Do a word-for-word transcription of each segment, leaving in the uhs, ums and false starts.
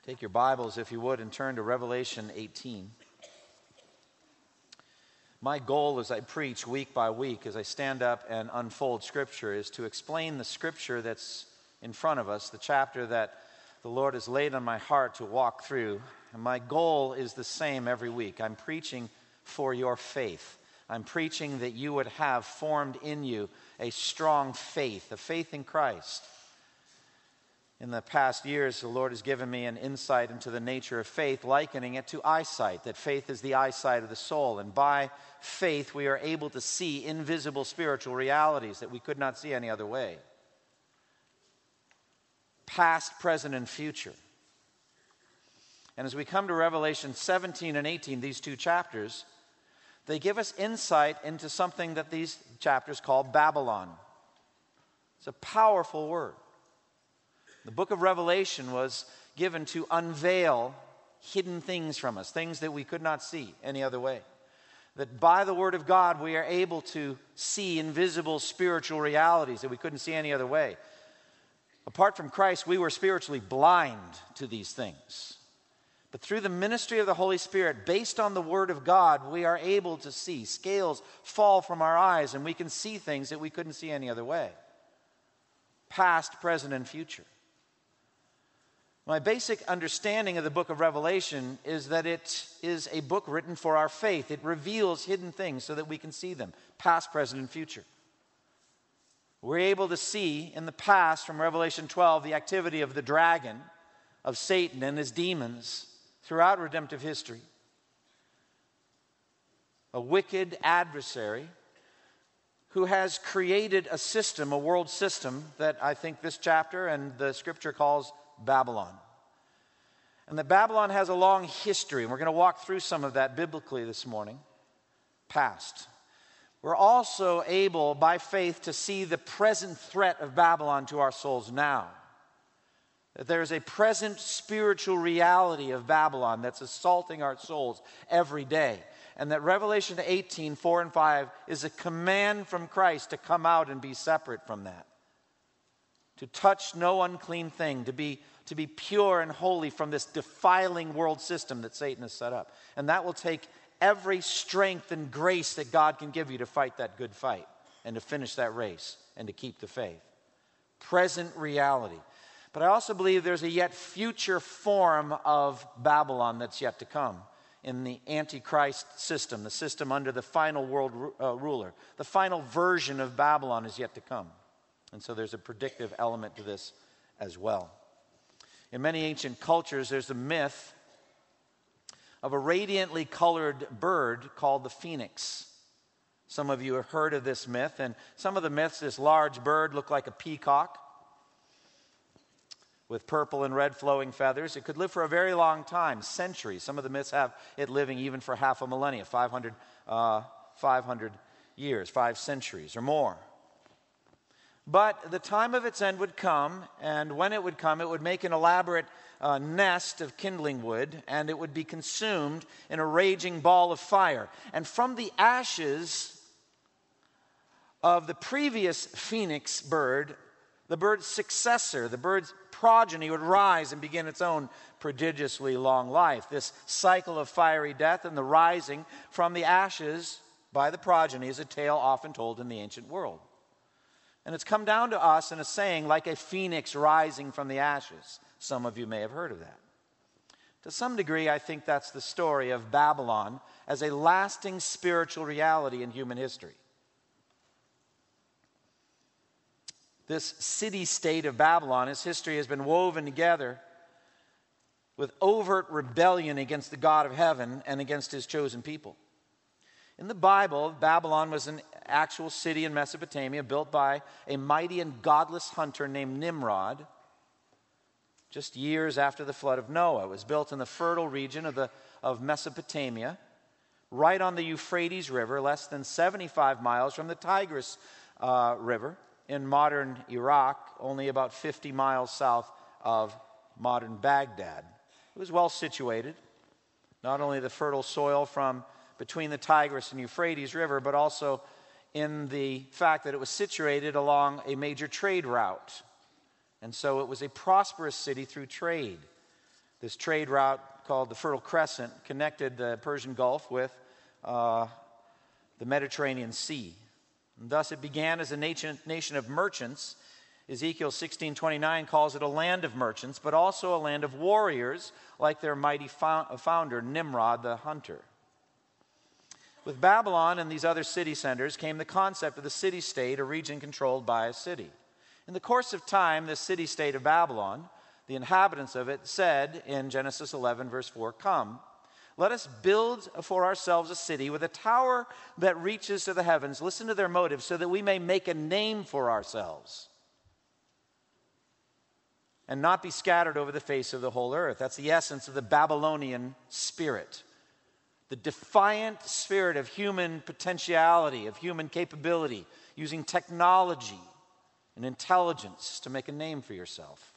Take your Bibles, if you would, and turn to Revelation eighteen. My goal as I preach week by week, as I stand up and unfold Scripture, is to explain the Scripture that's in front of us, the chapter that the Lord has laid on my heart to walk through. And my goal is the same every week. I'm preaching for your faith. I'm preaching that you would have formed in you a strong faith, a faith in Christ. In the past years, the Lord has given me an insight into the nature of faith, likening it to eyesight, that faith is the eyesight of the soul. And by faith, we are able to see invisible spiritual realities that we could not see any other way. Past, present, and future. And as we come to Revelation seventeen and eighteen, these two chapters, they give us insight into something that these chapters call Babylon. It's a powerful word. The book of Revelation was given to unveil hidden things from us, things that we could not see any other way. That by the word of God, we are able to see invisible spiritual realities that we couldn't see any other way. Apart from Christ, we were spiritually blind to these things. But through the ministry of the Holy Spirit, based on the word of God, we are able to see. Scales fall from our eyes, and we can see things that we couldn't see any other way. Past, present, and future. My basic understanding of the book of Revelation is that it is a book written for our faith. It reveals hidden things so that we can see them, past, present, and future. We're able to see in the past, from Revelation twelve, the activity of the dragon, of Satan and his demons throughout redemptive history. A wicked adversary who has created a system, a world system, that I think this chapter and the scripture calls Babylon. And that Babylon has a long history, and we're going to walk through some of that biblically this morning, past. We're also able, by faith, to see the present threat of Babylon to our souls now. That there is a present spiritual reality of Babylon that's assaulting our souls every day. And that Revelation eighteen, four and five is a command from Christ to come out and be separate from that. To touch no unclean thing, to be, to be pure and holy from this defiling world system that Satan has set up. And that will take every strength and grace that God can give you to fight that good fight and to finish that race and to keep the faith. Present reality. But I also believe there's a yet future form of Babylon that's yet to come in the Antichrist system, the system under the final world uh, ruler. The final version of Babylon is yet to come. And so there's a predictive element to this as well. In many ancient cultures, there's a myth of a radiantly colored bird called the phoenix. Some of you have heard of this myth, and some of the myths, this large bird looked like a peacock with purple and red flowing feathers. It could live for a very long time, centuries. Some of the myths have it living even for half a millennia, five hundred, uh, five hundred years, five centuries or more. But the time of its end would come, and when it would come, it would make an elaborate uh, nest of kindling wood, and it would be consumed in a raging ball of fire. And from the ashes of the previous phoenix bird, the bird's successor, the bird's progeny would rise and begin its own prodigiously long life. This cycle of fiery death and the rising from the ashes by the progeny is a tale often told in the ancient world. And it's come down to us in a saying, like a phoenix rising from the ashes. Some of you may have heard of that. To some degree, I think that's the story of Babylon as a lasting spiritual reality in human history. This city-state of Babylon, its history has been woven together with overt rebellion against the God of heaven and against his chosen people. In the Bible, Babylon was an actual city in Mesopotamia built by a mighty and godless hunter named Nimrod just years after the flood of Noah. It was built in the fertile region of, the, of Mesopotamia, right on the Euphrates River, less than seventy-five miles from the Tigris uh, River in modern Iraq, only about fifty miles south of modern Baghdad. It was well situated, not only the fertile soil from between the Tigris and Euphrates River, but also in the fact that it was situated along a major trade route. And so it was a prosperous city through trade. This trade route called the Fertile Crescent connected the Persian Gulf with uh, the Mediterranean Sea. And thus it began as a nation, nation of merchants. Ezekiel sixteen twenty-nine calls it a land of merchants, but also a land of warriors, like their mighty founder, Nimrod the hunter. With Babylon and these other city centers came the concept of the city-state, a region controlled by a city. In the course of time, this city-state of Babylon, the inhabitants of it said in Genesis eleven, verse four, "Come, let us build for ourselves a city with a tower that reaches to the heavens." Listen to their motives, "so that we may make a name for ourselves and not be scattered over the face of the whole earth." That's the essence of the Babylonian spirit. The defiant spirit of human potentiality, of human capability, using technology and intelligence to make a name for yourself.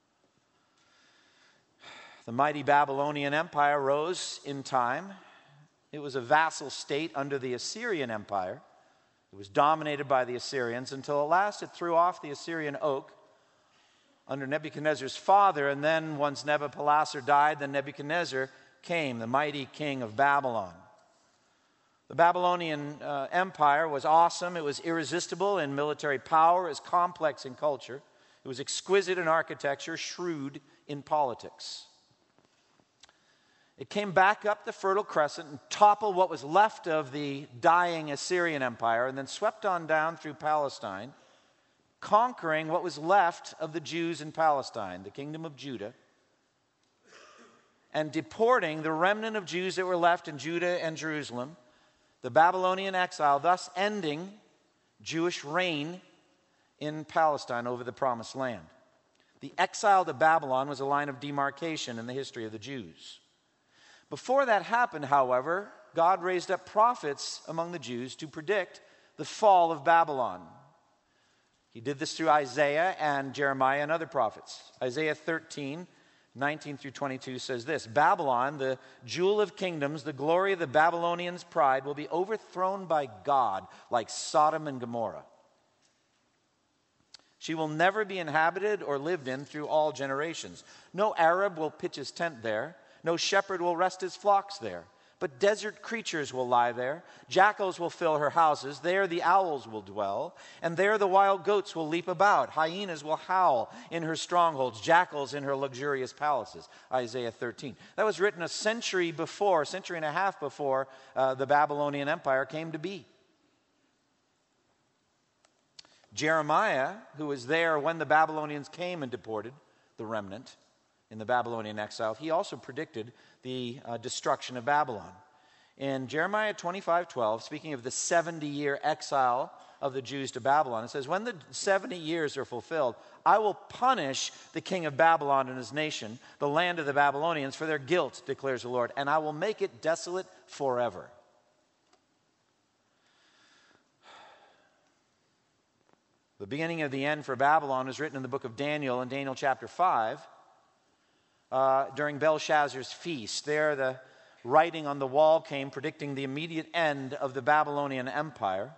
The mighty Babylonian Empire rose in time. It was a vassal state under the Assyrian Empire. It was dominated by the Assyrians until at last it threw off the Assyrian oak under Nebuchadnezzar's father, and then once Nebuchadnezzar died, then Nebuchadnezzar came, the mighty king of Babylon. The Babylonian uh, Empire was awesome. It was irresistible in military power. It was complex in culture. It was exquisite in architecture, shrewd in politics. It came back up the Fertile Crescent and toppled what was left of the dying Assyrian Empire, and then swept on down through Palestine, conquering what was left of the Jews in Palestine, the kingdom of Judah, and deporting the remnant of Jews that were left in Judah and Jerusalem, the Babylonian exile, thus ending Jewish reign in Palestine over the Promised Land. The exile to Babylon was a line of demarcation in the history of the Jews. Before that happened, however, God raised up prophets among the Jews to predict the fall of Babylon. He did this through Isaiah and Jeremiah and other prophets. Isaiah thirteen, nineteen through twenty-two says this: "Babylon, the jewel of kingdoms, the glory of the Babylonians' pride, will be overthrown by God like Sodom and Gomorrah. She will never be inhabited or lived in through all generations. No Arab will pitch his tent there. No shepherd will rest his flocks there. But desert creatures will lie there. Jackals will fill her houses. There the owls will dwell. And there the wild goats will leap about. Hyenas will howl in her strongholds. Jackals in her luxurious palaces." Isaiah thirteen. That was written a century before, a century and a half before uh, the Babylonian Empire came to be. Jeremiah, who was there when the Babylonians came and deported the remnant in the Babylonian exile, he also predicted the uh, destruction of Babylon. In Jeremiah twenty-five twelve, speaking of the seventy-year exile of the Jews to Babylon, it says, "When the seventy years are fulfilled, I will punish the king of Babylon and his nation, the land of the Babylonians, for their guilt, declares the Lord, and I will make it desolate forever." The beginning of the end for Babylon is written in the book of Daniel, in Daniel chapter five. Uh, during Belshazzar's feast. There, the writing on the wall came predicting the immediate end of the Babylonian Empire.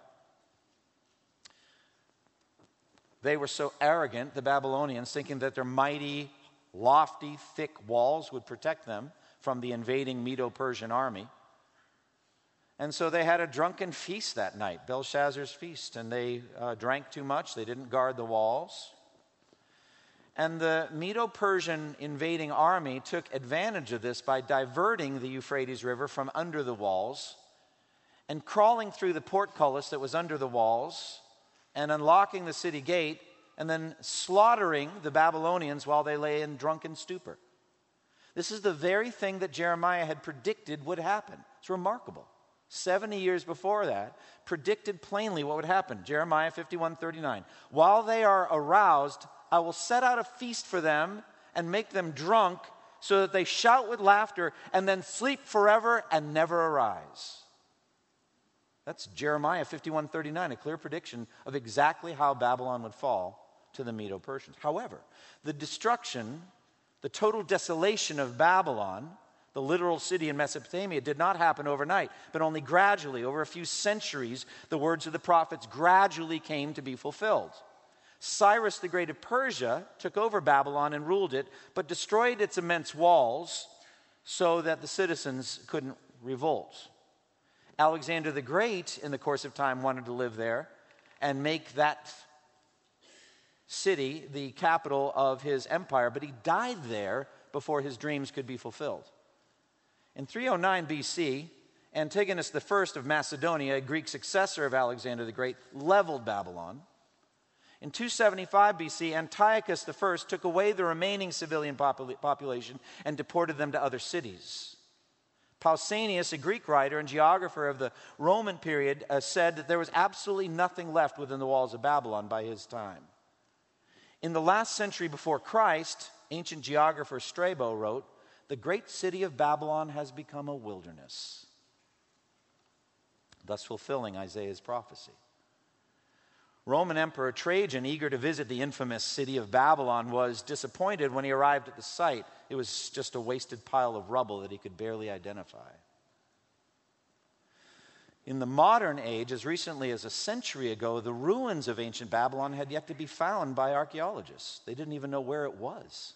They were so arrogant, the Babylonians, thinking that their mighty, lofty, thick walls would protect them from the invading Medo-Persian army. And so they had a drunken feast that night, Belshazzar's feast, and they uh, drank too much. They didn't guard the walls. And the Medo-Persian invading army took advantage of this by diverting the Euphrates River from under the walls and crawling through the portcullis that was under the walls and unlocking the city gate and then slaughtering the Babylonians while they lay in drunken stupor. This is the very thing that Jeremiah had predicted would happen. It's remarkable. seventy years before that, predicted plainly what would happen. Jeremiah fifty-one thirty-nine. "While they are aroused, I will set out a feast for them and make them drunk so that they shout with laughter and then sleep forever and never arise." That's Jeremiah fifty-one thirty-nine, a clear prediction of exactly how Babylon would fall to the Medo-Persians. However, the destruction, the total desolation of Babylon, the literal city in Mesopotamia, did not happen overnight, but only gradually. Over a few centuries, the words of the prophets gradually came to be fulfilled. Cyrus the Great of Persia took over Babylon and ruled it, but destroyed its immense walls so that the citizens couldn't revolt. Alexander the Great, in the course of time, wanted to live there and make that city the capital of his empire, but he died there before his dreams could be fulfilled. In three oh nine B C, Antigonus the First of Macedonia, a Greek successor of Alexander the Great, leveled Babylon. In two seventy-five B C, Antiochus the First took away the remaining civilian popula- population and deported them to other cities. Pausanias, a Greek writer and geographer of the Roman period, uh, said that there was absolutely nothing left within the walls of Babylon by his time. In the last century before Christ, ancient geographer Strabo wrote, "The great city of Babylon has become a wilderness," thus fulfilling Isaiah's prophecy. Roman Emperor Trajan, eager to visit the infamous city of Babylon, was disappointed when he arrived at the site. It was just a wasted pile of rubble that he could barely identify. In the modern age, as recently as a century ago, the ruins of ancient Babylon had yet to be found by archaeologists. They didn't even know where it was.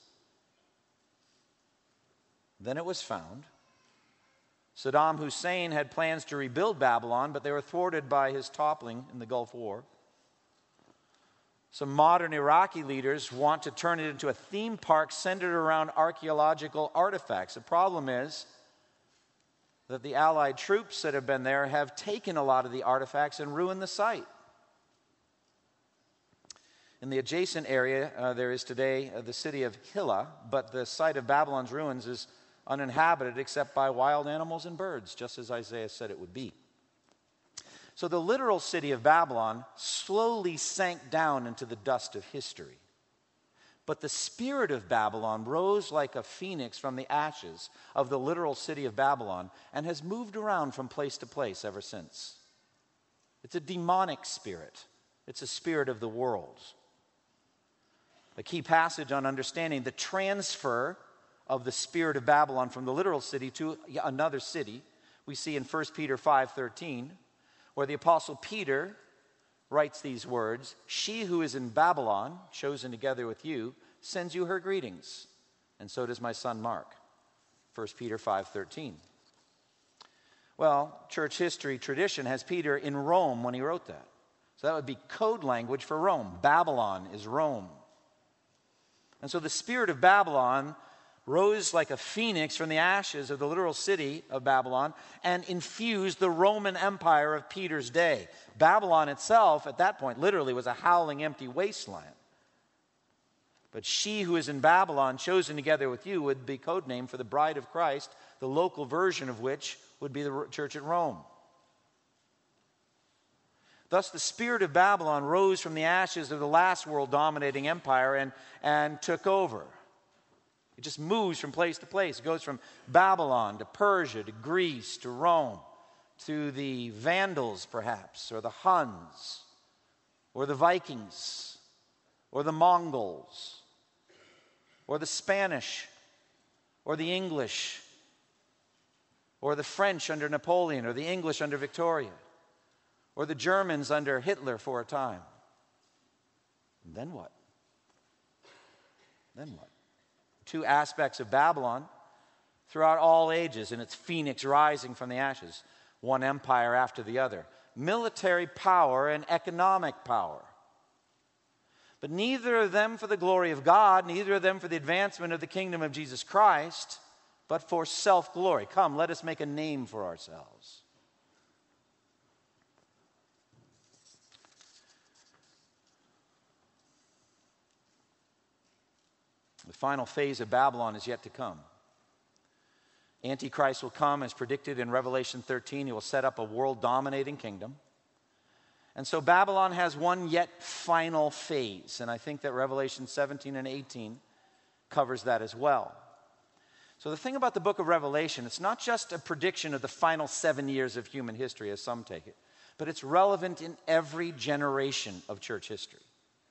Then it was found. Saddam Hussein had plans to rebuild Babylon, but they were thwarted by his toppling in the Gulf War. Some modern Iraqi leaders want to turn it into a theme park centered around archaeological artifacts. The problem is that the Allied troops that have been there have taken a lot of the artifacts and ruined the site. In the adjacent area, uh, there is today uh, the city of Hilla, but the site of Babylon's ruins is uninhabited except by wild animals and birds, just as Isaiah said it would be. So the literal city of Babylon slowly sank down into the dust of history. But the spirit of Babylon rose like a phoenix from the ashes of the literal city of Babylon and has moved around from place to place ever since. It's a demonic spirit. It's a spirit of the world. A key passage on understanding the transfer of the spirit of Babylon from the literal city to another city we see in First Peter five thirteen, where the Apostle Peter writes these words, "She who is in Babylon, chosen together with you, sends you her greetings, and so does my son Mark." First Peter five thirteen. Well, church history tradition has Peter in Rome when he wrote that. So that would be code language for Rome. Babylon is Rome. And so the spirit of Babylon rose like a phoenix from the ashes of the literal city of Babylon and infused the Roman Empire of Peter's day. Babylon itself, at that point, literally was a howling empty wasteland. But she who is in Babylon, chosen together with you, would be codenamed for the bride of Christ, the local version of which would be the church at Rome. Thus, the spirit of Babylon rose from the ashes of the last world-dominating empire and, and took over. It just moves from place to place. It goes from Babylon to Persia to Greece to Rome to the Vandals, perhaps, or the Huns, or the Vikings, or the Mongols, or the Spanish, or the English, or the French under Napoleon, or the English under Victoria, or the Germans under Hitler for a time. And then what? Then what? Two aspects of Babylon throughout all ages in its phoenix rising from the ashes, one empire after the other. Military power and economic power. But neither of them for the glory of God, neither of them for the advancement of the kingdom of Jesus Christ, but for self-glory. Come, let us make a name for ourselves. The final phase of Babylon is yet to come. Antichrist will come as predicted in Revelation thirteen. He will set up a world-dominating kingdom. And so Babylon has one yet final phase. And I think that Revelation seventeen and eighteen covers that as well. So the thing about the book of Revelation, it's not just a prediction of the final seven years of human history, as some take it, but it's relevant in every generation of church history.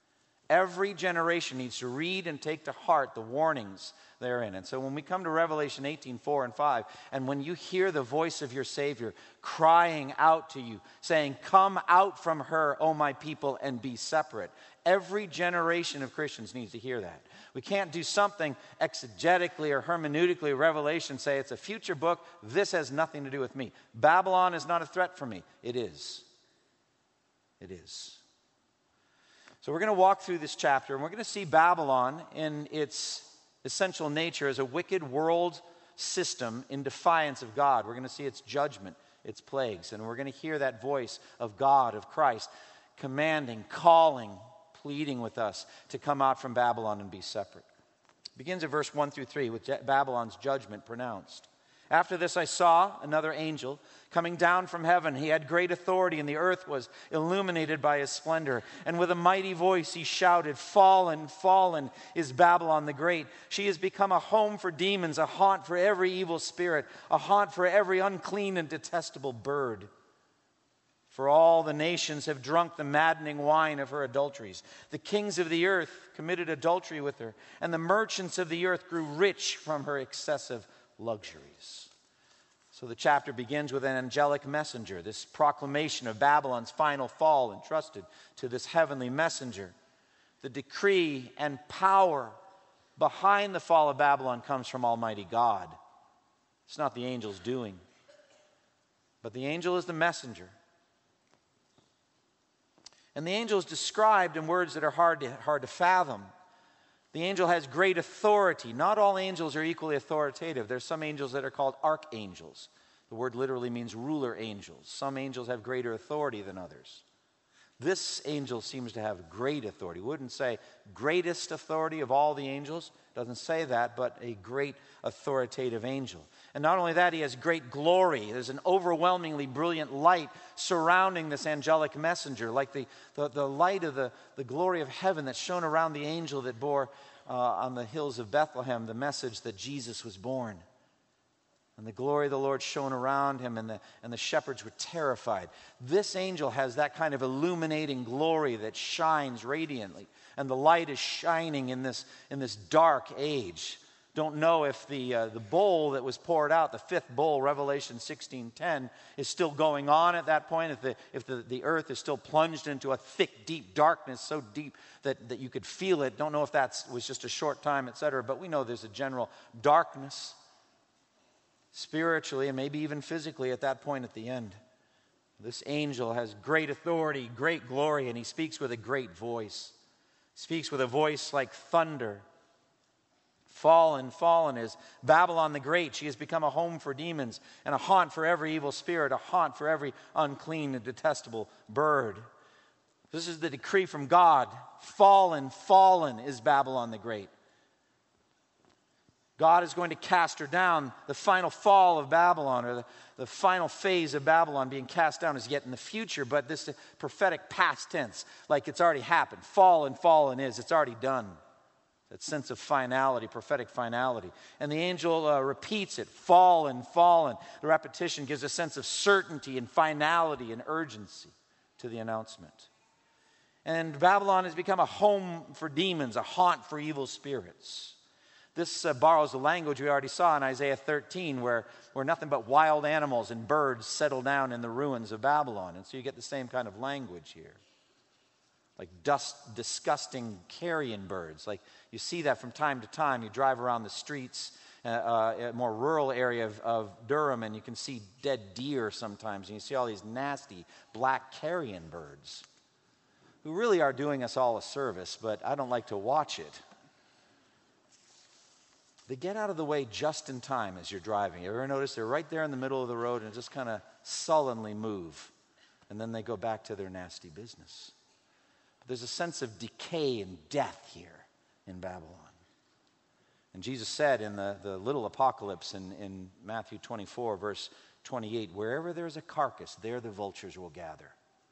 Every generation needs to read and take to heart the warnings therein. And so when we come to Revelation eighteen, four and five, and when you hear the voice of your Savior crying out to you, saying, "Come out from her, O my people, and be separate," every generation of Christians needs to hear that. We can't do something exegetically or hermeneutically, Revelation, say it's a future book, this has nothing to do with me. Babylon is not a threat for me. It is. It is. So we're going to walk through this chapter, and we're going to see Babylon in its essential nature as a wicked world system in defiance of God. We're going to see its judgment, its plagues, and we're going to hear that voice of God, of Christ, commanding, calling, pleading with us to come out from Babylon and be separate. It begins at verse one through three with Babylon's judgment pronounced. After this I saw another angel coming down from heaven. He had great authority, and the earth was illuminated by his splendor. And with a mighty voice he shouted, "Fallen, fallen is Babylon the Great. She has become a home for demons, a haunt for every evil spirit, a haunt for every unclean and detestable bird. For all the nations have drunk the maddening wine of her adulteries. The kings of the earth committed adultery with her, and the merchants of the earth grew rich from her excessive luxuries." So the chapter begins with an angelic messenger, this proclamation of Babylon's final fall entrusted to this heavenly messenger. The decree and power behind the fall of Babylon comes from Almighty God. It's not the angel's doing, but the angel is the messenger. And the angel is described in words that are hard to, hard to fathom. The angel has great authority. Not all angels are equally authoritative. There's some angels that are called archangels. The word literally means ruler angels. Some angels have greater authority than others. This angel seems to have great authority. Wouldn't say greatest authority of all the angels. Doesn't say that, but a great authoritative angel. And not only that, he has great glory. There's an overwhelmingly brilliant light surrounding this angelic messenger, like the, the, the light of the, the glory of heaven that shone around the angel that bore uh, on the hills of Bethlehem the message that Jesus was born. And the glory of the Lord shone around him, and the, and the shepherds were terrified. This angel has that kind of illuminating glory that shines radiantly. And the light is shining in this, in this dark age. Don't know if the, uh, the bowl that was poured out, the fifth bowl, Revelation sixteen ten, is still going on at that point. If, the, if the, the earth is still plunged into a thick, deep darkness, so deep that, that you could feel it. Don't know if that was just a short time, et cetera. But we know there's a general darkness, spiritually and maybe even physically at that point at the end. This angel has great authority, great glory, and he speaks with a great voice. He speaks with a voice like thunder. Fallen, fallen is Babylon the Great. She has become a home for demons and a haunt for every evil spirit, a haunt for every unclean and detestable bird. This is the decree from God. Fallen, fallen is Babylon the Great. God is going to cast her down. The final fall of Babylon, or the, the final phase of Babylon being cast down, is yet in the future, but this prophetic past tense, like it's already happened. Fallen, fallen is, it's already done. That sense of finality, prophetic finality. And the angel uh, repeats it, fallen, fallen. The repetition gives a sense of certainty and finality and urgency to the announcement. And Babylon has become a home for demons, a haunt for evil spirits. This uh, borrows the language we already saw in Isaiah thirteen, where, where nothing but wild animals and birds settle down in the ruins of Babylon. And so you get the same kind of language here. Like dust, disgusting carrion birds. Like you see that from time to time. You drive around the streets, uh, uh, a more rural area of, of Durham, and you can see dead deer sometimes. And you see all these nasty black carrion birds who really are doing us all a service, but I don't like to watch it. They get out of the way just in time as you're driving. You ever notice they're right there in the middle of the road and just kind of sullenly move, and then they go back to their nasty business. But there's a sense of decay and death here in Babylon. And Jesus said in the, the little apocalypse in, in Matthew twenty-four, verse twenty-eight, wherever there's a carcass, there the vultures will gather.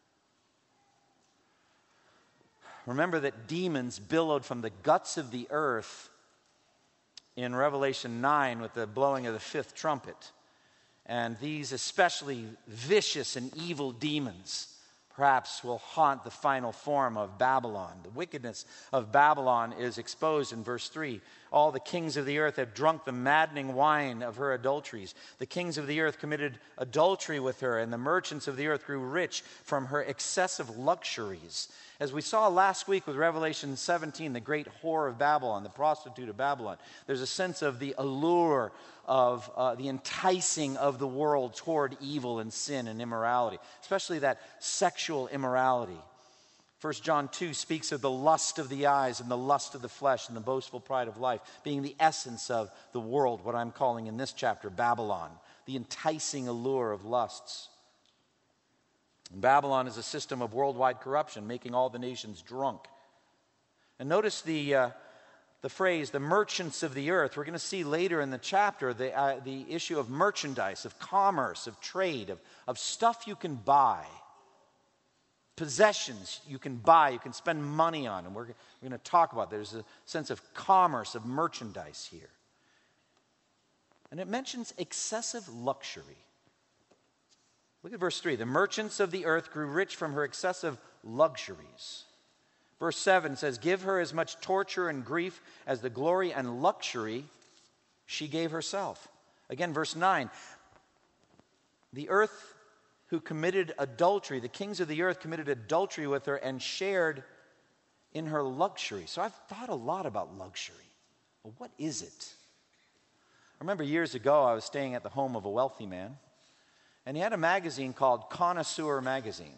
Remember that demons billowed from the guts of the earth in Revelation nine with the blowing of the fifth trumpet. And these especially vicious and evil demons, perhaps will haunt the final form of Babylon. The wickedness of Babylon is exposed in verse three. All the kings of the earth have drunk the maddening wine of her adulteries. The kings of the earth committed adultery with her, and the merchants of the earth grew rich from her excessive luxuries. As we saw last week with Revelation seventeen, the great whore of Babylon, the prostitute of Babylon, there's a sense of the allure of uh, the enticing of the world toward evil and sin and immorality, especially that sexual immorality. First John two speaks of the lust of the eyes and the lust of the flesh and the boastful pride of life being the essence of the world, what I'm calling in this chapter Babylon, the enticing allure of lusts. And Babylon is a system of worldwide corruption, making all the nations drunk. And notice the uh, the phrase, the merchants of the earth. We're going to see later in the chapter the, uh, the issue of merchandise, of commerce, of trade, of, of stuff you can buy, possessions you can buy, you can spend money on. And we're, we're going to talk about that. There's a sense of commerce, of merchandise here. And it mentions excessive luxury. Look at verse three. The merchants of the earth grew rich from her excessive luxuries. Verse seven says, give her as much torture and grief as the glory and luxury she gave herself. Again, verse nine, the earth who committed adultery, the kings of the earth committed adultery with her and shared in her luxury. So I've thought a lot about luxury. Well, what is it? I remember years ago I was staying at the home of a wealthy man, and he had a magazine called Connoisseur Magazine.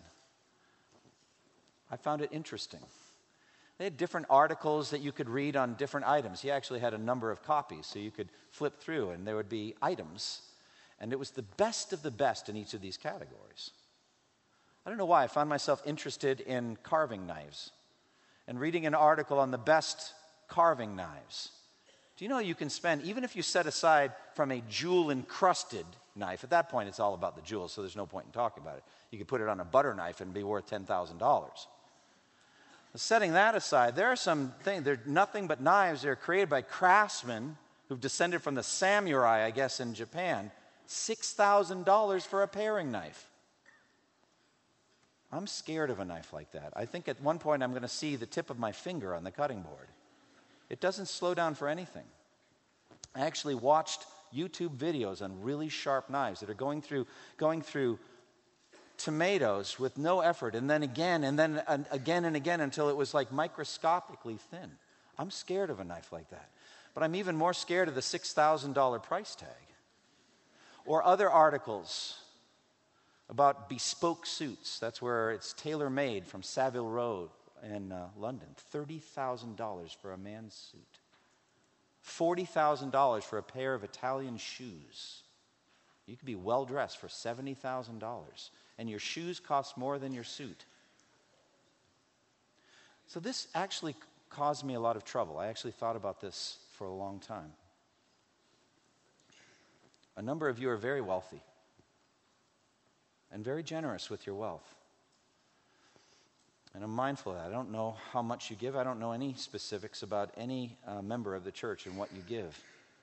I found it interesting. They had different articles that you could read on different items. He actually had a number of copies, so you could flip through, and there would be items. And it was the best of the best in each of these categories. I don't know why. I found myself interested in carving knives and reading an article on the best carving knives. Do you know you can spend, even if you set aside from a jewel-encrusted knife, at that point it's all about the jewels, so there's no point in talking about it. You could put it on a butter knife and be worth ten thousand dollars. Setting that aside, there are some things, they're nothing but knives. They're created by craftsmen who've descended from the samurai, I guess, in Japan. six thousand dollars for a paring knife. I'm scared of a knife like that. I think at one point I'm going to see the tip of my finger on the cutting board. It doesn't slow down for anything. I actually watched YouTube videos on really sharp knives that are going through, going through tomatoes with no effort, and then again, and then uh, again and again until it was like microscopically thin. I'm scared of a knife like that. But I'm even more scared of the six thousand dollars price tag. Or other articles about bespoke suits. That's where it's tailor-made from Savile Row in uh, London. thirty thousand dollars for a man's suit. forty thousand dollars for a pair of Italian shoes. You could be well-dressed for seventy thousand dollars. And your shoes cost more than your suit. So this actually caused me a lot of trouble. I actually thought about this for a long time. A number of you are very wealthy and very generous with your wealth. And I'm mindful of that. I don't know how much you give. I don't know any specifics about any uh, member of the church and what you give.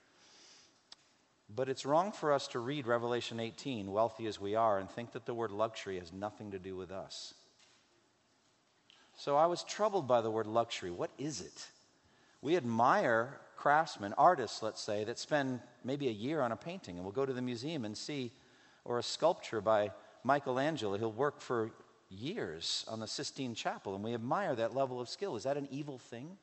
But it's wrong for us to read Revelation eighteen, wealthy as we are, and think that the word luxury has nothing to do with us. So I was troubled by the word luxury. What is it? We admire craftsmen, artists, let's say, that spend maybe a year on a painting, and we'll go to the museum and see, or a sculpture by Michelangelo. He'll work for years on the Sistine Chapel, and we admire that level of skill. Is that an evil thing?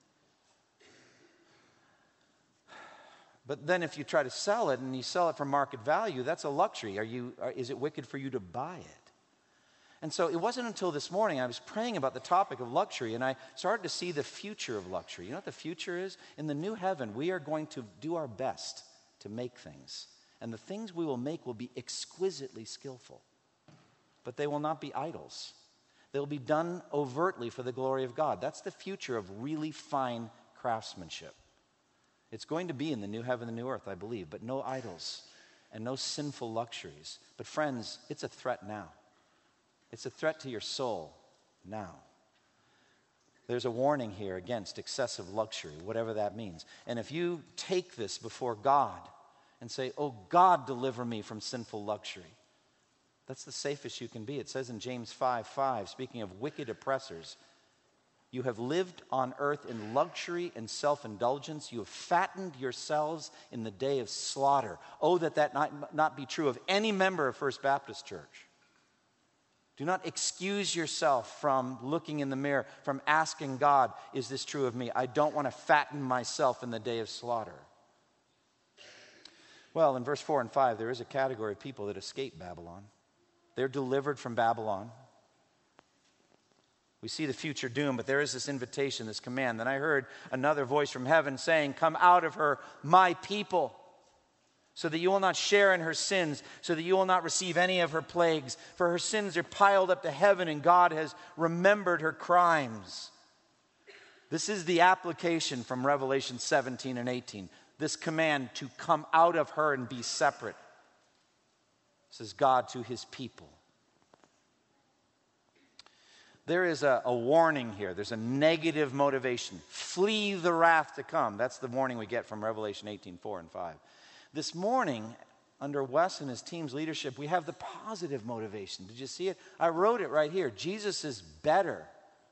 But then if you try to sell it and you sell it for market value, that's a luxury. Are you, are, is it wicked for you to buy it? And so it wasn't until this morning I was praying about the topic of luxury, and I started to see the future of luxury. You know what the future is? In the new heaven, we are going to do our best to make things. And the things we will make will be exquisitely skillful. But they will not be idols. They'll be done overtly for the glory of God. That's the future of really fine craftsmanship. It's going to be in the new heaven and the new earth, I believe, but no idols and no sinful luxuries. But friends, it's a threat now. It's a threat to your soul now. There's a warning here against excessive luxury, whatever that means. And if you take this before God and say, oh, God, deliver me from sinful luxury, That's the safest you can be. It says in James five five, speaking of wicked oppressors, you have lived on earth in luxury and self-indulgence. You have fattened yourselves in the day of slaughter. Oh, that that not, not be true of any member of First Baptist Church. Do not excuse yourself from looking in the mirror, from asking God, is this true of me? I don't want to fatten myself in the day of slaughter. Well, in verse four and five, there is a category of people that escape Babylon. They're delivered from Babylon. We see the future doom, but there is this invitation, this command. Then I heard another voice from heaven saying, come out of her, my people, so that you will not share in her sins, so that you will not receive any of her plagues. For her sins are piled up to heaven, and God has remembered her crimes. This is the application from Revelation seventeen and eighteen. This command to come out of her and be separate. This is God to his people. There is a, a warning here. There's a negative motivation. Flee the wrath to come. That's the warning we get from Revelation eighteen, four and five. This morning, under Wes and his team's leadership, we have the positive motivation. Did you see it? I wrote it right here. Jesus is better.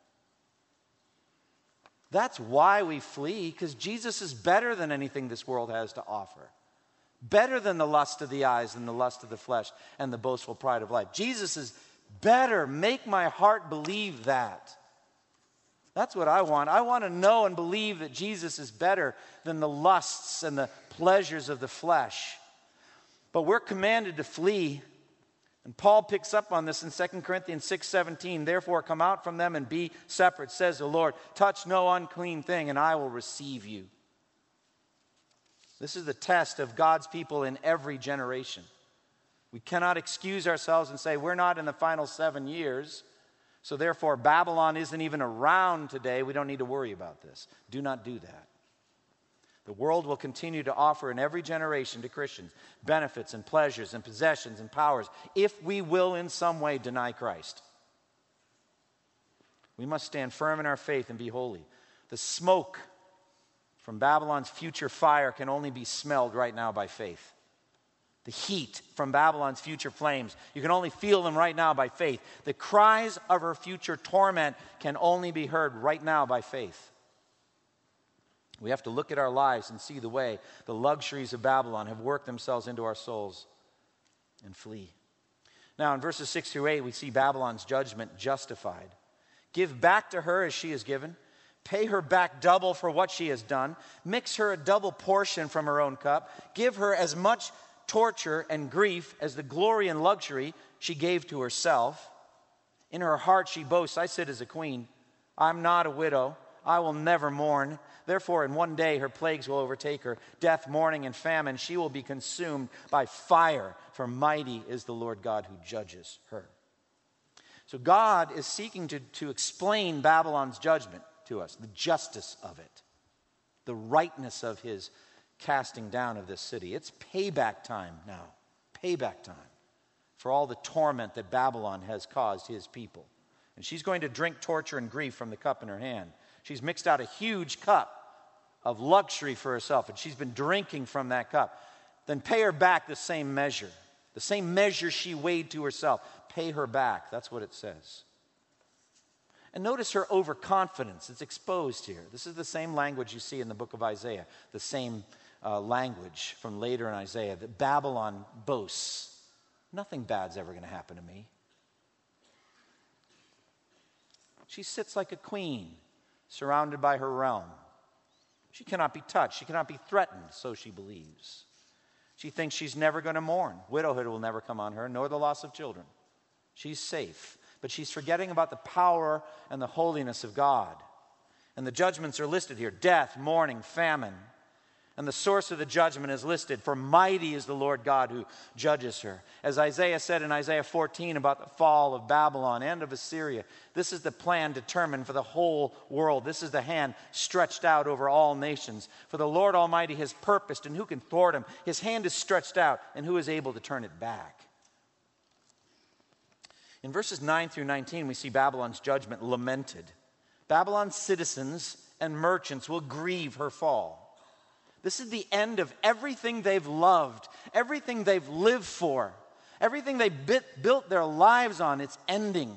That's why we flee, because Jesus is better than anything this world has to offer. Better than the lust of the eyes and the lust of the flesh and the boastful pride of life. Jesus is better. Make my heart believe that. That's what I want. I want to know and believe that Jesus is better than the lusts and the pleasures of the flesh. But we're commanded to flee. And Paul picks up on this in Second Corinthians six seventeen. Therefore come out from them and be separate, says the Lord. Touch no unclean thing, and I will receive you. This is the test of God's people in every generation. We cannot excuse ourselves and say we're not in the final seven years, so therefore Babylon isn't even around today. We don't need to worry about this. Do not do that. The world will continue to offer in every generation to Christians benefits and pleasures and possessions and powers if we will in some way deny Christ. We must stand firm in our faith and be holy. The smoke from Babylon's future fire can only be smelled right now by faith. The heat from Babylon's future flames, you can only feel them right now by faith. The cries of her future torment can only be heard right now by faith. We have to look at our lives and see the way the luxuries of Babylon have worked themselves into our souls and flee. Now in verses six through eight, we see Babylon's judgment justified. Give back to her as she is given. Pay her back double for what she has done. Mix her a double portion from her own cup. Give her as much torture and grief as the glory and luxury she gave to herself. In her heart she boasts, I sit as a queen. I'm not a widow. I will never mourn. Therefore, in one day her plagues will overtake her. Death, mourning, and famine. She will be consumed by fire, for mighty is the Lord God who judges her. So God is seeking to, to explain Babylon's judgment to us, the justice of it, the rightness of his casting down of this city. It's payback time now. Payback time for all the torment that Babylon has caused his people. And she's going to drink torture and grief from the cup in her hand. She's mixed out a huge cup of luxury for herself, and she's been drinking from that cup. Then pay her back the same measure. The same measure she weighed to herself. Pay her back. That's what it says. And notice her overconfidence. It's exposed here. This is the same language you see in the book of Isaiah. The same uh, language from later in Isaiah. That Babylon boasts. Nothing bad's ever going to happen to me. She sits like a queen, surrounded by her realm. She cannot be touched. She cannot be threatened, so she believes. She thinks she's never going to mourn. Widowhood will never come on her, nor the loss of children. She's safe. But she's forgetting about the power and the holiness of God. And the judgments are listed here. Death, mourning, famine. And the source of the judgment is listed. For mighty is the Lord God who judges her. As Isaiah said in Isaiah fourteen about the fall of Babylon and of Assyria, this is the plan determined for the whole world. This is the hand stretched out over all nations. For the Lord Almighty has purposed, and who can thwart him? His hand is stretched out, and who is able to turn it back? In verses nine through nineteen, we see Babylon's judgment lamented. Babylon's citizens and merchants will grieve her fall. This is the end of everything they've loved, everything they've lived for, Everything they bit, built their lives on, it's ending.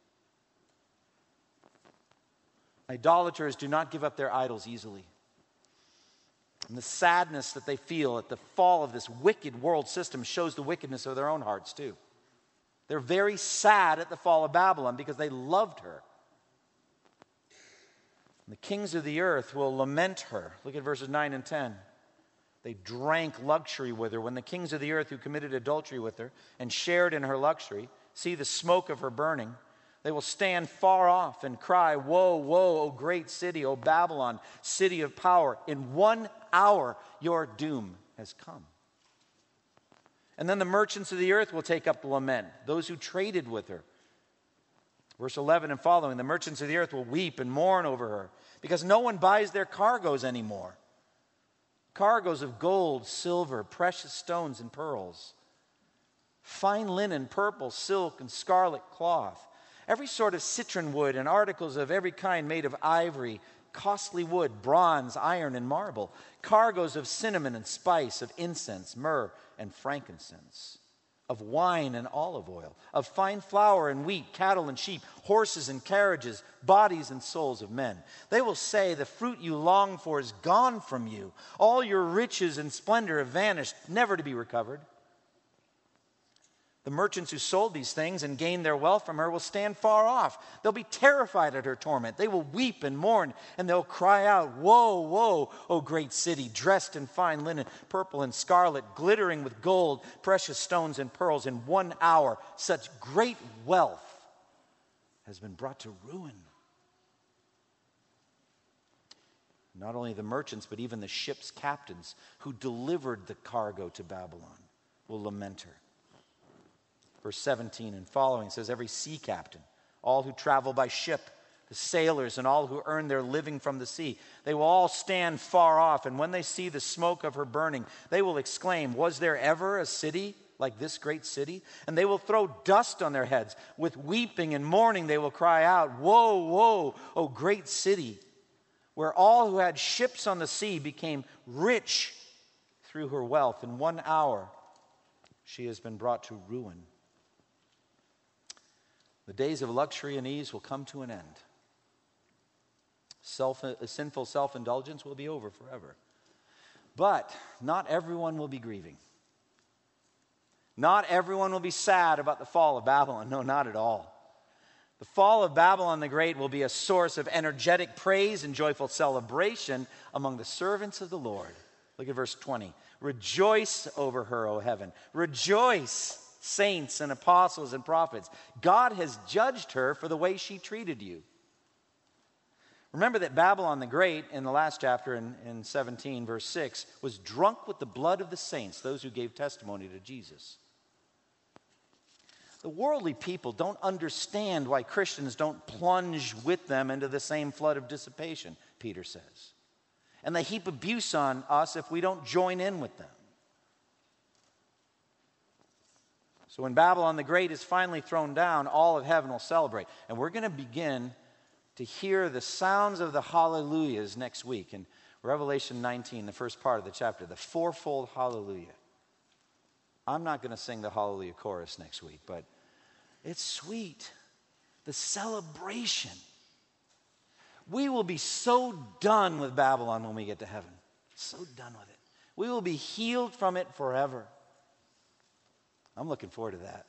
Idolaters do not give up their idols easily. And the sadness that they feel at the fall of this wicked world system shows the wickedness of their own hearts too. They're very sad at the fall of Babylon because they loved her. And the kings of the earth will lament her. Look at verses nine and ten. They drank luxury with her. When the kings of the earth who committed adultery with her and shared in her luxury see the smoke of her burning, they will stand far off and cry, woe, woe, O great city, O Babylon, city of power. In one hour your doom has come. And then the merchants of the earth will take up the lament, those who traded with her. Verse eleven and following, the merchants of the earth will weep and mourn over her because no one buys their cargoes anymore. Cargoes of gold, silver, precious stones, and pearls. Fine linen, purple, silk, and scarlet cloth. Every sort of citron wood and articles of every kind made of ivory, costly wood, bronze, iron, and marble. Cargoes of cinnamon and spice, of incense, myrrh, and frankincense. Of wine and olive oil. Of fine flour and wheat, cattle and sheep, horses and carriages, bodies and souls of men. They will say, the fruit you long for is gone from you. All your riches and splendor have vanished, never to be recovered. The merchants who sold these things and gained their wealth from her will stand far off. They'll be terrified at her torment. They will weep and mourn, and they'll cry out, woe, woe, O great city, dressed in fine linen, purple and scarlet, glittering with gold, precious stones and pearls. In one hour, such great wealth has been brought to ruin. Not only the merchants, but even the ship's captains who delivered the cargo to Babylon will lament her. Verse seventeen and following says, every sea captain, all who travel by ship, the sailors and all who earn their living from the sea, they will all stand far off, and when they see the smoke of her burning, they will exclaim, was there ever a city like this great city? And they will throw dust on their heads. With weeping and mourning they will cry out, woe, woe, O great city, where all who had ships on the sea became rich through her wealth. In one hour she has been brought to ruin. The days of luxury and ease will come to an end. Self, sinful self-indulgence will be over forever. But not everyone will be grieving. Not everyone will be sad about the fall of Babylon. No, not at all. The fall of Babylon the Great will be a source of energetic praise and joyful celebration among the servants of the Lord. Look at verse twenty. Rejoice over her, O heaven. Rejoice, saints and apostles and prophets. God has judged her for the way she treated you. Remember that Babylon the Great, in the last chapter, in, in seventeen, verse six, was drunk with the blood of the saints, those who gave testimony to Jesus. The worldly people don't understand why Christians don't plunge with them into the same flood of dissipation, Peter says. And they heap abuse on us if we don't join in with them. So when Babylon the Great is finally thrown down, all of heaven will celebrate. And we're going to begin to hear the sounds of the hallelujahs next week in Revelation nineteen, the first part of the chapter, the fourfold hallelujah. I'm not going to sing the hallelujah chorus next week, but it's sweet. The celebration. We will be so done with Babylon when we get to heaven. So done with it. We will be healed from it forever. I'm looking forward to that.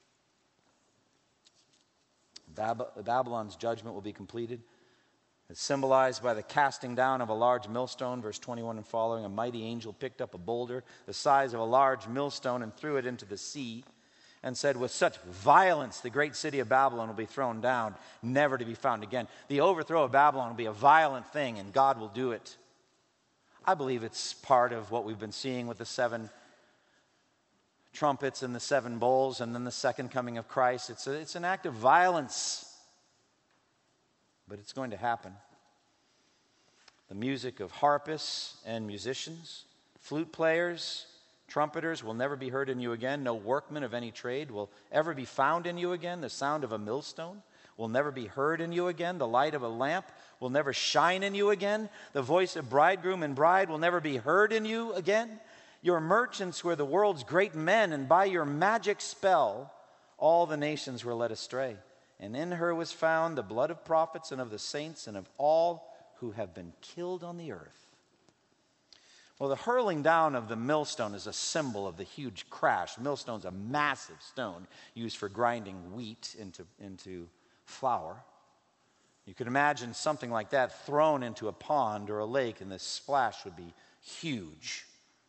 Bab- Babylon's judgment will be completed. It's symbolized by the casting down of a large millstone, verse twenty-one and following. A mighty angel picked up a boulder the size of a large millstone and threw it into the sea and said, with such violence the great city of Babylon will be thrown down, never to be found again. The overthrow of Babylon will be a violent thing, and God will do it. I believe it's part of what we've been seeing with the seven trumpets and the seven bowls and then the second coming of Christ. It's, a, it's an act of violence. But it's going to happen. The music of harpists and musicians, flute players, trumpeters will never be heard in you again. No workman of any trade will ever be found in you again. The sound of a millstone will never be heard in you again. The light of a lamp will never shine in you again. The voice of bridegroom and bride will never be heard in you again. Your merchants were the world's great men, and by your magic spell, all the nations were led astray. And in her was found the blood of prophets and of the saints and of all who have been killed on the earth. Well, the hurling down of the millstone is a symbol of the huge crash. Millstone's a massive stone used for grinding wheat into, into flour. You could imagine something like that thrown into a pond or a lake, and the splash would be huge.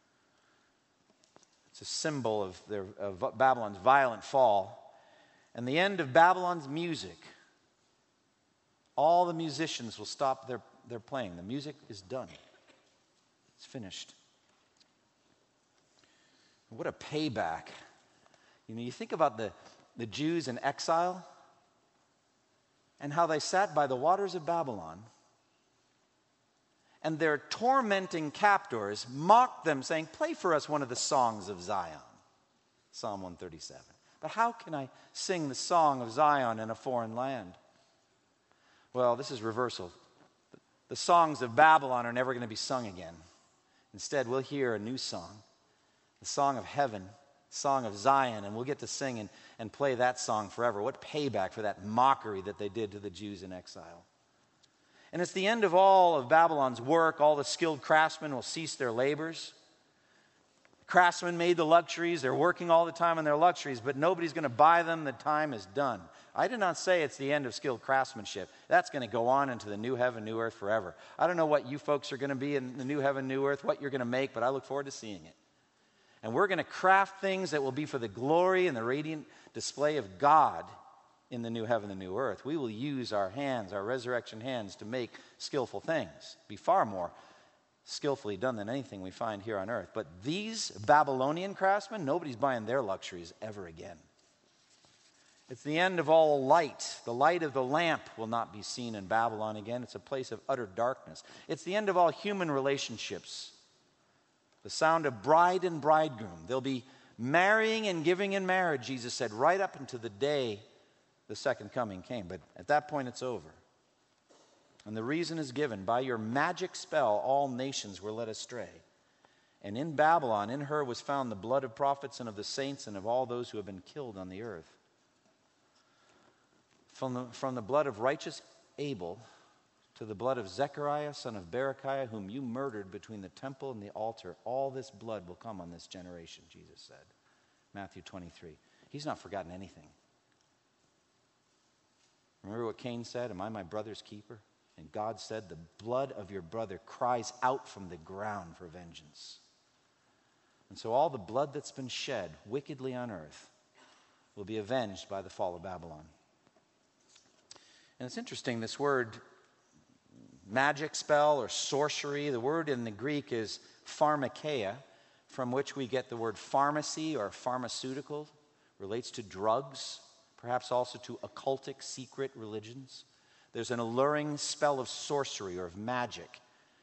It's a symbol of, their, of Babylon's violent fall. And the end of Babylon's music. All the musicians will stop their, their playing. The music is done. It's finished. What a payback. You know, you think about the, the Jews in exile and how they sat by the waters of Babylon, and their tormenting captors mocked them, saying, "Play for us one of the songs of Zion." Psalm one thirty-seven. But how can I sing the song of Zion in a foreign land? Well, this is reversal. The songs of Babylon are never going to be sung again. Instead, we'll hear a new song, the song of heaven, the song of Zion, and we'll get to sing and, and play that song forever. What payback for that mockery that they did to the Jews in exile. And it's the end of all of Babylon's work. All the skilled craftsmen will cease their labors. Craftsmen made the luxuries. They're working all the time on their luxuries, but nobody's going to buy them. The time is done. I did not say it's the end of skilled craftsmanship. That's going to go on into the new heaven, new earth forever. I don't know what you folks are going to be in the new heaven, new earth, what you're going to make, but I look forward to seeing it. And we're going to craft things that will be for the glory and the radiant display of God in the new heaven, the new earth. We will use our hands, our resurrection hands, to make skillful things. Be far more skillfully done than anything we find here on earth. But these Babylonian craftsmen, nobody's buying their luxuries ever again. It's the end of all light. The light of the lamp will not be seen in Babylon again. It's a place of utter darkness. It's the end of all human relationships. The sound of bride and bridegroom. They'll be marrying and giving in marriage, Jesus said, right up until the day the second coming came. But at that point, it's over. And the reason is given. By your magic spell, all nations were led astray. And in Babylon, in her was found the blood of prophets and of the saints and of all those who have been killed on the earth. From the, from the blood of righteous Abel to the blood of Zechariah, son of Berechiah, whom you murdered between the temple and the altar, all this blood will come on this generation, Jesus said. Matthew twenty-three. He's not forgotten anything. Remember what Cain said? Am I my brother's keeper? And God said, the blood of your brother cries out from the ground for vengeance. And so all the blood that's been shed wickedly on earth will be avenged by the fall of Babylon. And it's interesting, this word magic spell or sorcery, the word in the Greek is pharmakeia, from which we get the word pharmacy or pharmaceutical, relates to drugs, perhaps also to occultic secret religions. There's an alluring spell of sorcery or of magic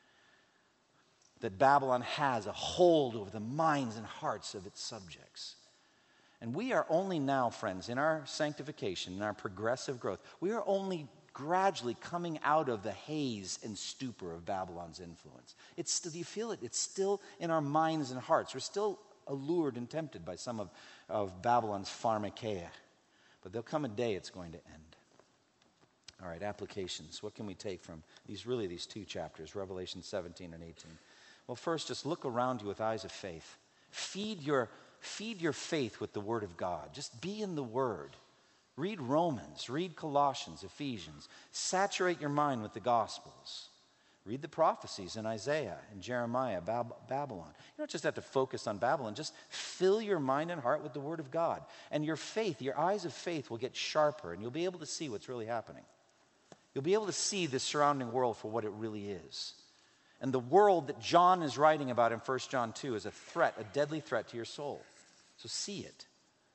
that Babylon has a hold over the minds and hearts of its subjects. And we are only now, friends, in our sanctification, in our progressive growth, we are only gradually coming out of the haze and stupor of Babylon's influence. It's still, do you feel it? It's still in our minds and hearts. We're still allured and tempted by some of, of Babylon's pharmakeia. But there'll come a day it's going to end. All right, applications. What can we take from these, really these two chapters, Revelation seventeen and eighteen? Well, first, just look around you with eyes of faith. Feed your, feed your faith with the Word of God. Just be in the Word. Read Romans, read Colossians, Ephesians. Saturate your mind with the Gospels. Read the prophecies in Isaiah and Jeremiah, Bab- Babylon. You don't just have to focus on Babylon. Just fill your mind and heart with the Word of God. And your faith, your eyes of faith will get sharper, and you'll be able to see what's really happening. You'll be able to see the surrounding world for what it really is. And the world that John is writing about in First John two is a threat, a deadly threat to your soul. So see it.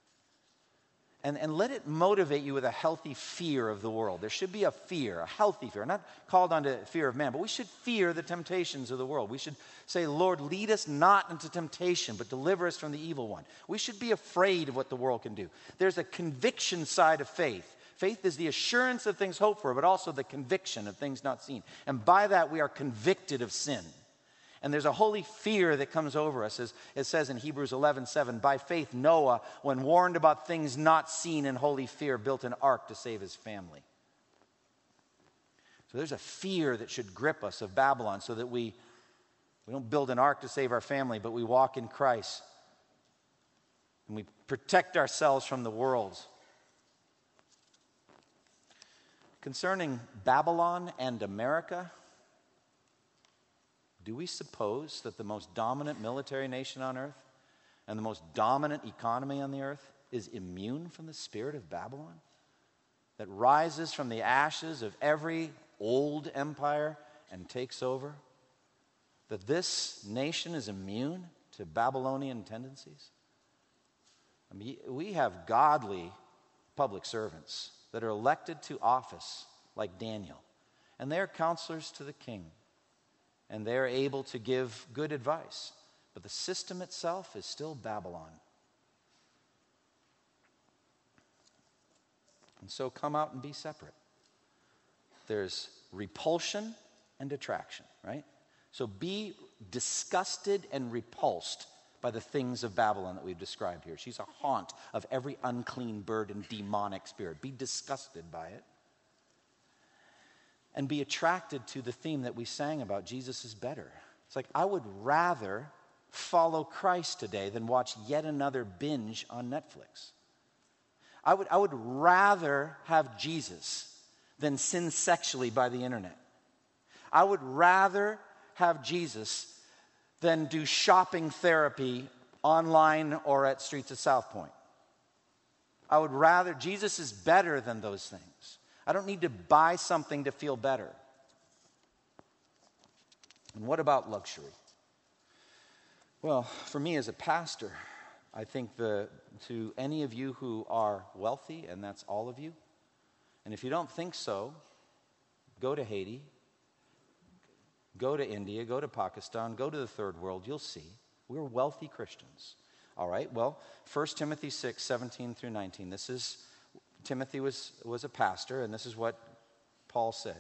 And, and let it motivate you with a healthy fear of the world. There should be a fear, a healthy fear. Not called on to fear of man, but we should fear the temptations of the world. We should say, Lord, lead us not into temptation, but deliver us from the evil one. We should be afraid of what the world can do. There's a conviction side of faith. Faith is the assurance of things hoped for, but also the conviction of things not seen. And by that, we are convicted of sin. And there's a holy fear that comes over us. As it says in Hebrews eleven seven, by faith Noah, when warned about things not seen in holy fear, built an ark to save his family. So there's a fear that should grip us of Babylon so that we, we don't build an ark to save our family, but we walk in Christ. And we protect ourselves from the world. Concerning Babylon and America, do we suppose that the most dominant military nation on earth and the most dominant economy on the earth is immune from the spirit of Babylon? That rises from the ashes of every old empire and takes over? That this nation is immune to Babylonian tendencies? I mean, we have godly public servants that are elected to office like Daniel, and they're counselors to the king, and they're able to give good advice. But the system itself is still Babylon. And so come out and be separate. There's repulsion and attraction, right? So be disgusted and repulsed by the things of Babylon that we've described here. She's a haunt of every unclean bird and demonic spirit. Be disgusted by it. And be attracted to the theme that we sang about, Jesus is better. It's like, I would rather follow Christ today than watch yet another binge on Netflix. I would, I would rather have Jesus than sin sexually by the internet. I would rather have Jesus than do shopping therapy online or at Streets of South Point. I would rather, Jesus is better than those things. I don't need to buy something to feel better. And what about luxury? Well, for me as a pastor, I think the, to any of you who are wealthy, and that's all of you, and if you don't think so, go to Haiti, go to India, go to Pakistan, go to the third world, you'll see. We're wealthy Christians. All right, well, First Timothy six, seventeen through nineteen. This is, Timothy was, was a pastor, and this is what Paul said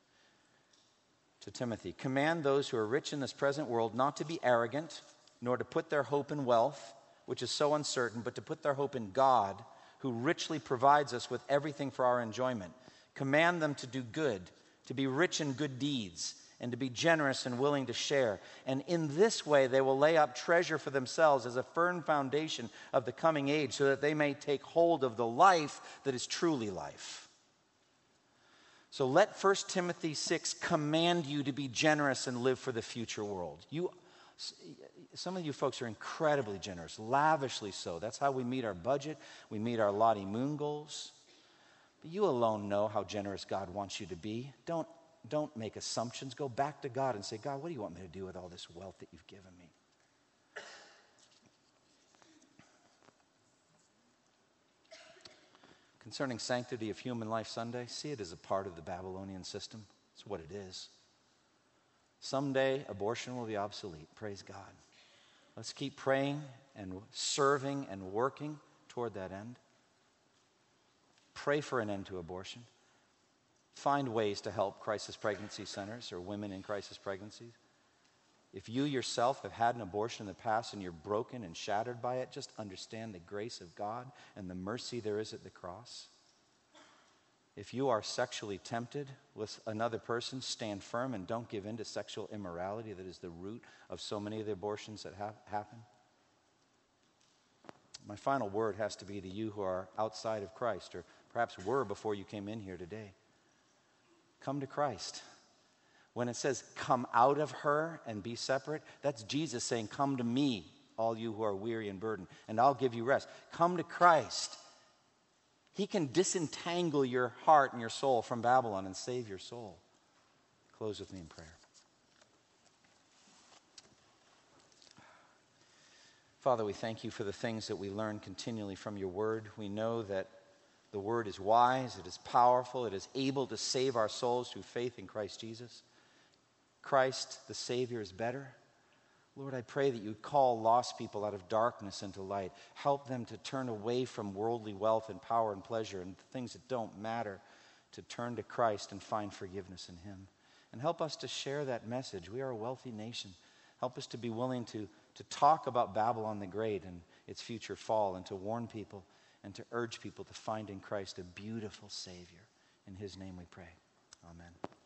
to Timothy. Command those who are rich in this present world not to be arrogant, nor to put their hope in wealth, which is so uncertain, but to put their hope in God, who richly provides us with everything for our enjoyment. Command them to do good, to be rich in good deeds, and to be generous and willing to share. And in this way they will lay up treasure for themselves as a firm foundation of the coming age, so that they may take hold of the life that is truly life. So let First Timothy six command you to be generous and live for the future world. You, some of you folks are incredibly generous, lavishly so. That's how we meet our budget. We meet our Lottie Moon goals. But you alone know how generous God wants you to be. Don't Don't make assumptions. Go back to God and say, God, what do you want me to do with all this wealth that you've given me? Concerning Sanctity of Human Life Sunday, see it as a part of the Babylonian system. It's what it is. Someday, abortion will be obsolete. Praise God. Let's keep praying and serving and working toward that end. Pray for an end to abortion. Find ways to help crisis pregnancy centers or women in crisis pregnancies. If you yourself have had an abortion in the past and you're broken and shattered by it, just understand the grace of God and the mercy there is at the cross. If you are sexually tempted with another person, stand firm and don't give in to sexual immorality that is the root of so many of the abortions that have happen. My final word has to be to you who are outside of Christ, or perhaps were before you came in here today. Come to Christ. When it says, come out of her and be separate, that's Jesus saying, come to me, all you who are weary and burdened, and I'll give you rest. Come to Christ. He can disentangle your heart and your soul from Babylon and save your soul. Close with me in prayer. Father, we thank you for the things that we learn continually from your word. We know that the word is wise, it is powerful, it is able to save our souls through faith in Christ Jesus. Christ, the Savior, is better. Lord, I pray that you call lost people out of darkness into light. Help them to turn away from worldly wealth and power and pleasure and things that don't matter, to turn to Christ and find forgiveness in him. And help us to share that message. We are a wealthy nation. Help us to be willing to, to talk about Babylon the Great and its future fall, and to warn people and to urge people to find in Christ a beautiful Savior. In his name we pray. Amen.